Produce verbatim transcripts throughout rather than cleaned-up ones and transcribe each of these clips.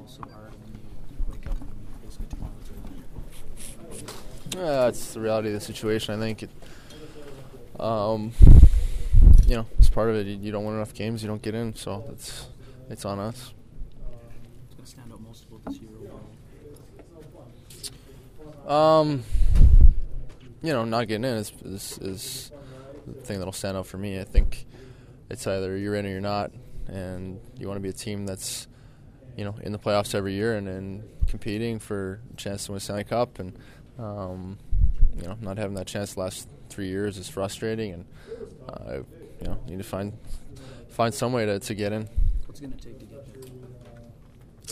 so hard when you wake up and basically tomorrow? Yeah, that's the reality of the situation. I think it, um, you know, it's part of it. You, you don't win enough games, you don't get in, so it's it's on us. What's going to stand out most about this year overall? Um, you know, not getting in is, is is the thing that'll stand out for me. I think it's either you're in or you're not, and you want to be a team that's, you know, in the playoffs every year and, and competing for a chance to win a Stanley Cup. And um, you know, not having that chance the last three years is frustrating, and uh, you know, you need to find find some way to, to get in. What's it going to take to get there?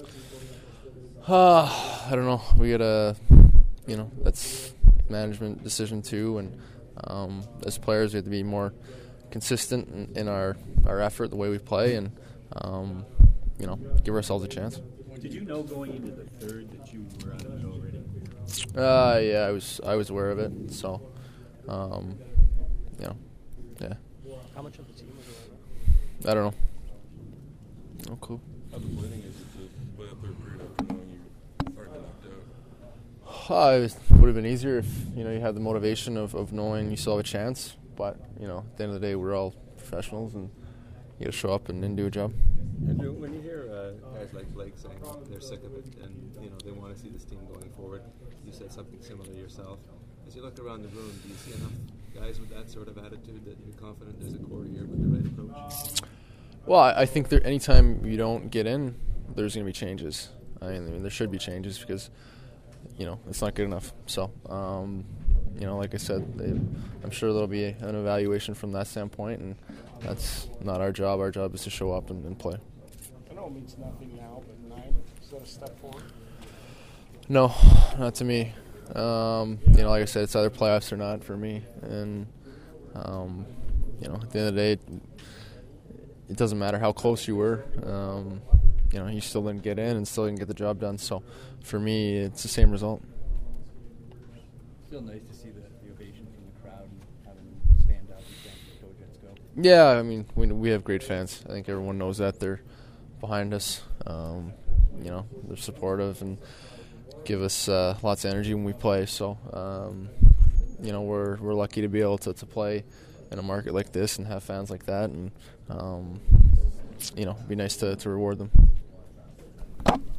Uh, I don't know. We gotta, you know, that's management decision too, and um, as players, we have to be more consistent in, in our, our effort, the way we play, and um, you know, give ourselves a chance. Did you know going into the third that you were out of it already? Uh, yeah, I was I was aware of it, so um, you know, yeah. How much of the team was I don't know. No clue. How disappointing is it to play a third period after knowing you already knocked out? Uh, it would have been easier if, you know, you had the motivation of, of knowing you still have a chance. But, you know, at the end of the day, we're all professionals, and you got to show up and, and do a job. Andrew, when you hear uh, guys like Blake saying they're sick of it and, you know, they want to see this team going forward, you said something similar yourself. As you look around the room, do you see enough guys with that sort of attitude that you're confident there's a core here with the right approach? Well, I, I think there, anytime you don't get in, there's going to be changes. I mean, I mean, there should be changes because, you know, it's not good enough. So, um, you know, like I said, they, I'm sure there'll be an evaluation from that standpoint, and that's not our job. Our job is to show up and, and play. I know it means nothing now, but nine, is that a step forward? No, not to me. Um, you know, like I said, it's either playoffs or not for me. And, um, you know, at the end of the day, it, it doesn't matter how close you were. Um, you know, you still didn't get in and still didn't get the job done. So, for me, it's the same result. Still nice to see the, the ovation from the crowd and having them stand up and thank the Go-Jets go. Yeah, I mean, we we have great fans. I think everyone knows that. They're behind us. Um, you know, they're supportive and give us uh, lots of energy when we play. So, um, you know, we're we're lucky to be able to, to play in a market like this and have fans like that. And, um, you know, it'd be nice to, to reward them.